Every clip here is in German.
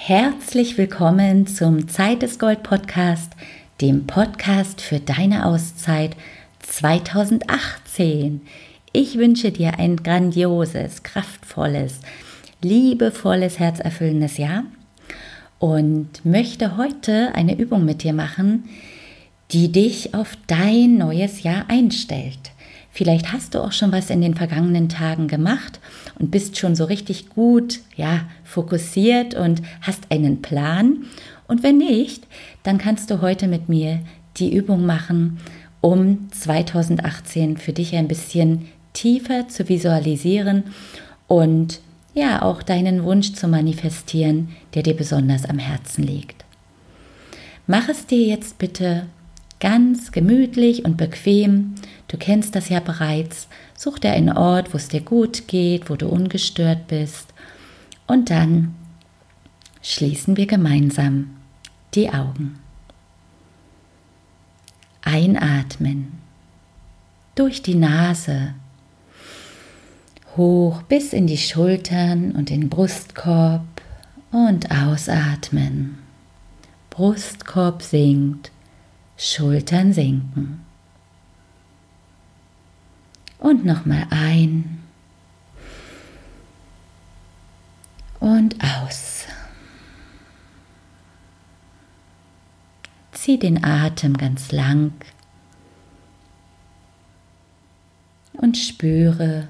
Herzlich willkommen zum Zeit ist Gold Podcast, dem Podcast für deine Auszeit 2018. Ich wünsche dir ein grandioses, kraftvolles, liebevolles, herzerfüllendes Jahr und möchte heute eine Übung mit dir machen, die dich auf dein neues Jahr einstellt. Vielleicht hast du auch schon was in den vergangenen Tagen gemacht und bist schon so richtig gut, fokussiert und hast einen Plan. Und wenn nicht, dann kannst du heute mit mir die Übung machen, um 2018 für dich ein bisschen tiefer zu visualisieren und auch deinen Wunsch zu manifestieren, der dir besonders am Herzen liegt. Mach es dir jetzt bitte ganz gemütlich und bequem. Du kennst das ja bereits. Such dir einen Ort, wo es dir gut geht, wo du ungestört bist. Und dann schließen wir gemeinsam die Augen. Einatmen. Durch die Nase. Hoch bis in die Schultern und den Brustkorb. Und ausatmen. Brustkorb sinkt. Schultern sinken. Und nochmal ein und aus. Zieh den Atem ganz lang und spüre,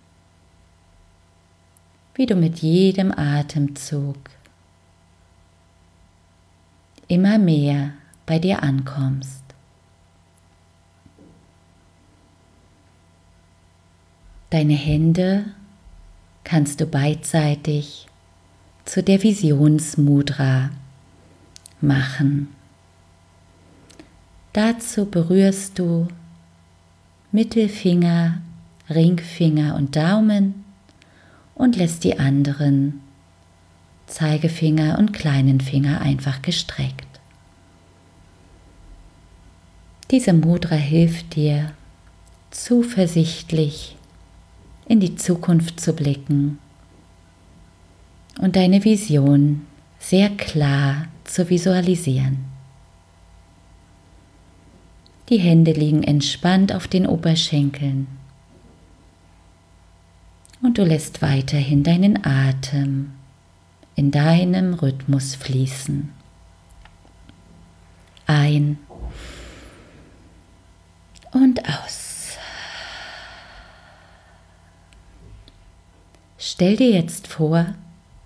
wie du mit jedem Atemzug immer mehr bei dir ankommst. Deine Hände kannst du beidseitig zu der Visionsmudra machen. Dazu berührst du Mittelfinger, Ringfinger und Daumen und lässt die anderen Zeigefinger und kleinen Finger einfach gestreckt. Diese Mudra hilft dir, zuversichtlich in die Zukunft zu blicken und deine Vision sehr klar zu visualisieren. Die Hände liegen entspannt auf den Oberschenkeln und du lässt weiterhin deinen Atem in deinem Rhythmus fließen. Ein und aus. Stell dir jetzt vor,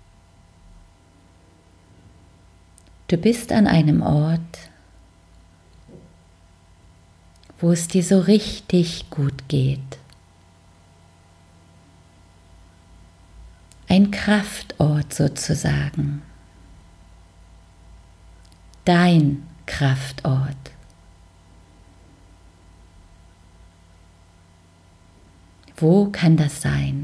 du bist an einem Ort, wo es dir so richtig gut geht. Ein Kraftort sozusagen. Dein Kraftort. Wo kann das sein?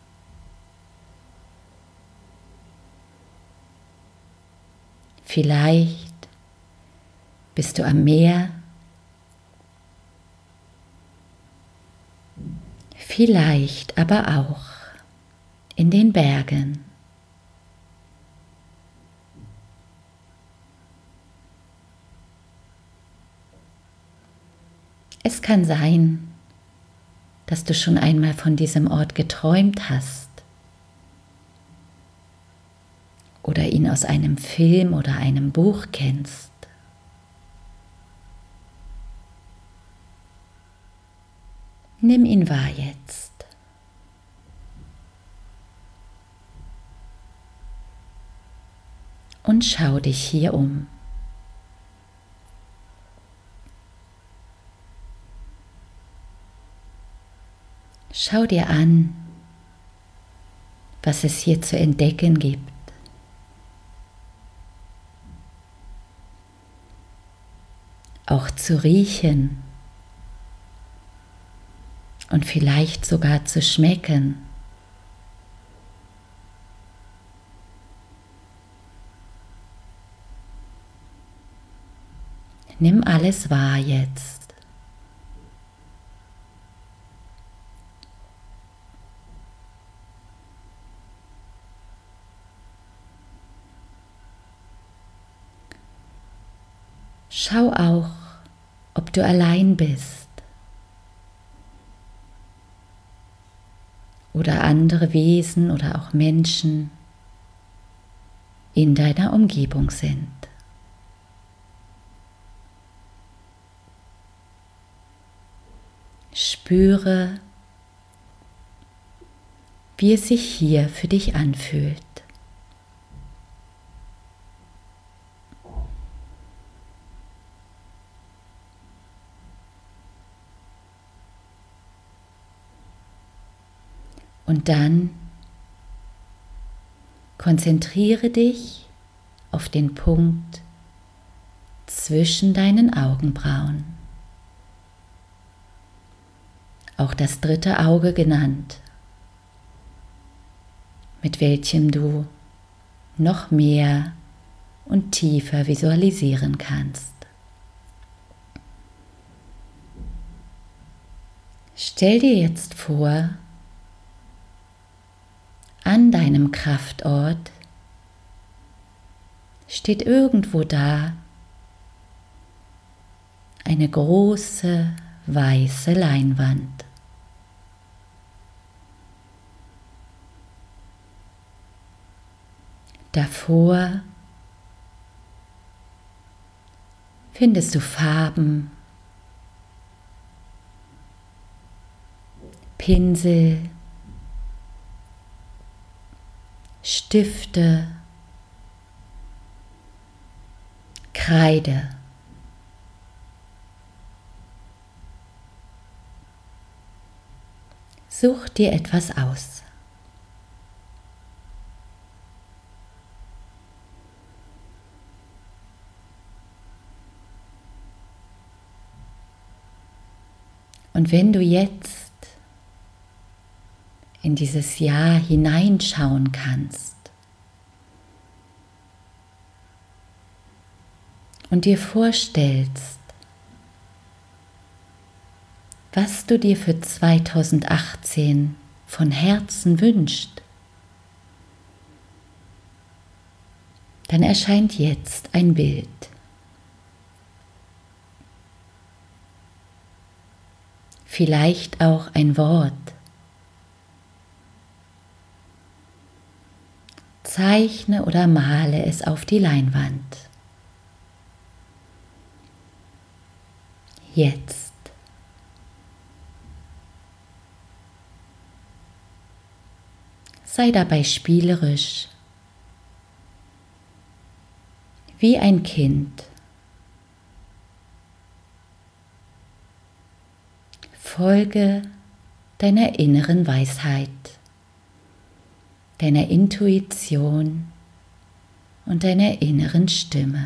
Vielleicht bist du am Meer, vielleicht aber auch in den Bergen. Es kann sein, dass du schon einmal von diesem Ort geträumt hast oder ihn aus einem Film oder einem Buch kennst. Nimm ihn wahr jetzt. Und schau dich hier um. Schau dir an, was es hier zu entdecken gibt. Auch zu riechen und vielleicht sogar zu schmecken. Nimm alles wahr jetzt. Schau auch, ob du allein bist oder andere Wesen oder auch Menschen in deiner Umgebung sind. Spüre, wie es sich hier für dich anfühlt. Und dann konzentriere dich auf den Punkt zwischen deinen Augenbrauen, auch das dritte Auge genannt, mit welchem du noch mehr und tiefer visualisieren kannst. Stell dir jetzt vor, an deinem Kraftort steht irgendwo da eine große weiße Leinwand. Davor findest du Farben, Pinsel, Stifte, Kreide. Such dir etwas aus. Und wenn du jetzt in dieses Jahr hineinschauen kannst und dir vorstellst, was du dir für 2018 von Herzen wünschst, dann erscheint jetzt ein Bild. Vielleicht auch ein Wort. Zeichne oder male es auf die Leinwand. Jetzt. Sei dabei spielerisch, wie ein Kind. Folge deiner inneren Weisheit, deiner Intuition und deiner inneren Stimme.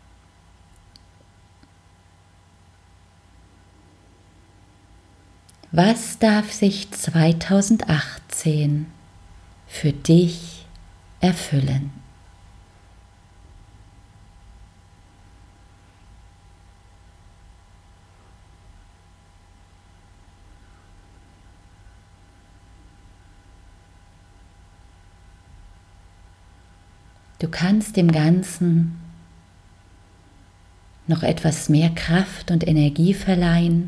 Was darf sich 2018 für dich erfüllen? Du kannst dem Ganzen noch etwas mehr Kraft und Energie verleihen,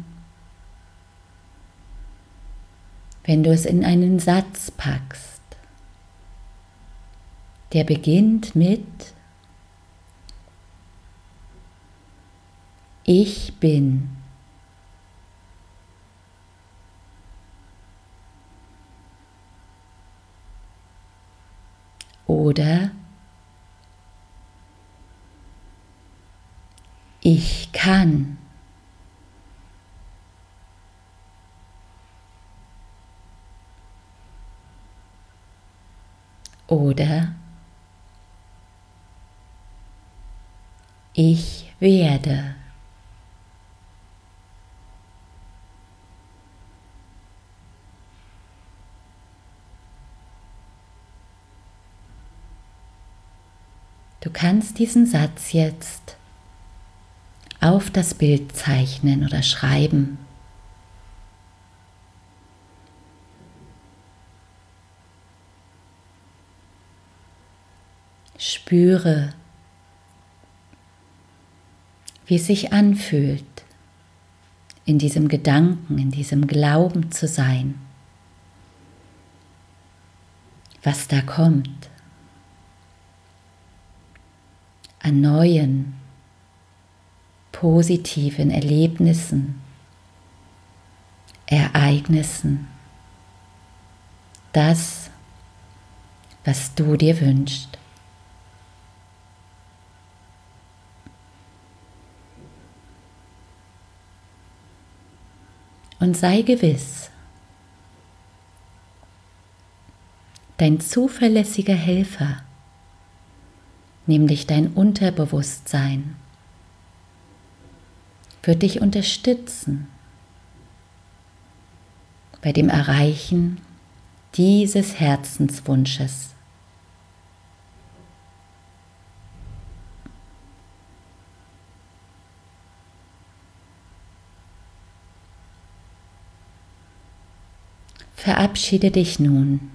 wenn du es in einen Satz packst, der beginnt mit Ich bin. Oder ich kann. Oder ich werde. Du kannst diesen Satz jetzt auf das Bild zeichnen oder schreiben. Spüre, wie es sich anfühlt, in diesem Gedanken, in diesem Glauben zu sein, was da kommt an neuen, positiven Erlebnissen, Ereignissen, das, was du dir wünschst. Und sei gewiss, dein zuverlässiger Helfer, nämlich dein Unterbewusstsein, wird dich unterstützen bei dem Erreichen dieses Herzenswunsches. Verabschiede dich nun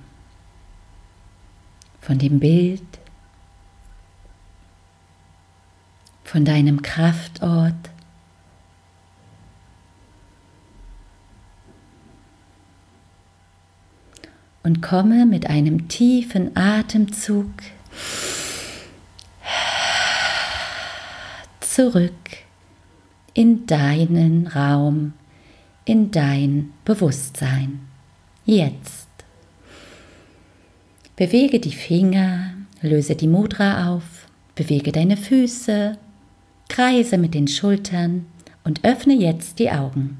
von dem Bild, von deinem Kraftort, und komme mit einem tiefen Atemzug zurück in deinen Raum, in dein Bewusstsein. Jetzt. Bewege die Finger, löse die Mudra auf, bewege deine Füße, kreise mit den Schultern und öffne jetzt die Augen.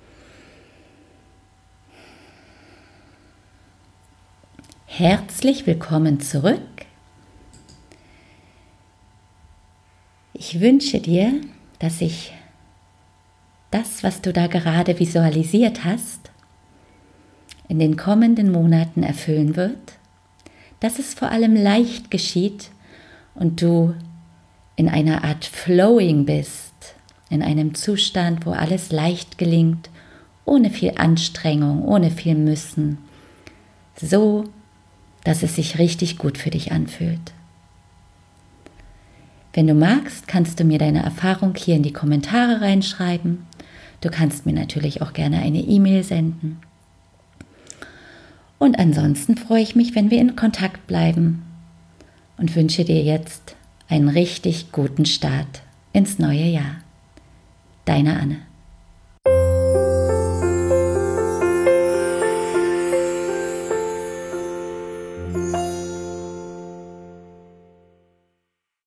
Herzlich willkommen zurück. Ich wünsche dir, dass sich das, was du da gerade visualisiert hast, in den kommenden Monaten erfüllen wird, dass es vor allem leicht geschieht und du in einer Art Flowing bist, in einem Zustand, wo alles leicht gelingt, ohne viel Anstrengung, ohne viel Müssen, so, dass es sich richtig gut für dich anfühlt. Wenn du magst, kannst du mir deine Erfahrung hier in die Kommentare reinschreiben. Du kannst mir natürlich auch gerne eine E-Mail senden. Und ansonsten freue ich mich, wenn wir in Kontakt bleiben und wünsche dir jetzt einen richtig guten Start ins neue Jahr. Deine Anne.